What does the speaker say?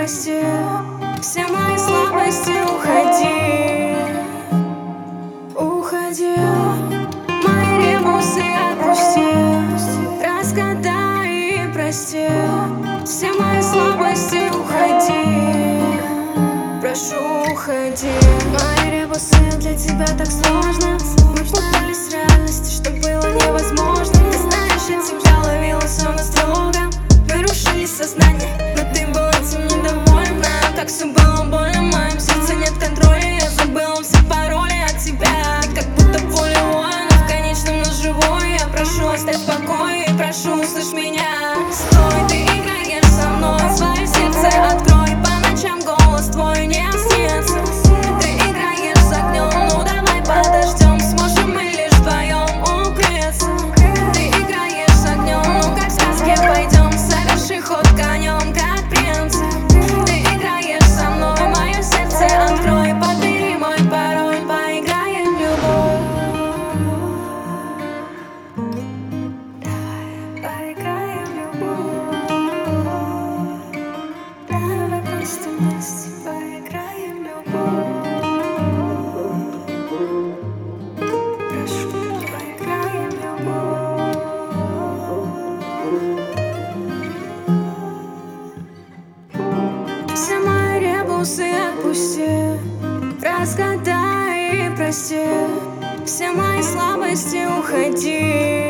прости, все мои слабости уходи, уходи. Мои ребусы отпусти, разгадай и прости, все мои слабости уходи, прошу, уходи. Мои ребусы, для тебя так сложно. Мы путались в реальности, что было невозможно. Ты знаешь, я тебя ловила все настрого. Мы рушили сознание, но ты была этим недовольна. Как все было больно, в моем сердце нет контроля. Я забыла все пароли от тебя, как будто поле воина. В конечном нас живой. Я прошу, оставь в покое и прошу, услышь меня. Стой, ты играешь со мной, свое сердце открой. По ночам голос твой не снится. Ты играешь с огнем, ну давай подождем. Сможем мы лишь вдвоем укрыться. Ты играешь с огнем, ну как в сказке пойдем. Соверши ход конем, как принц. Ты играешь со мной, мое сердце открой. Подбери мой пароль, поиграем в любовь. Давай поиграем в любовь. Давай просто вместе поиграем в любовь. Прошу, поиграем в любовь. Все мои ребусы отпусти, разгадай и прости, все мои слабости уходи,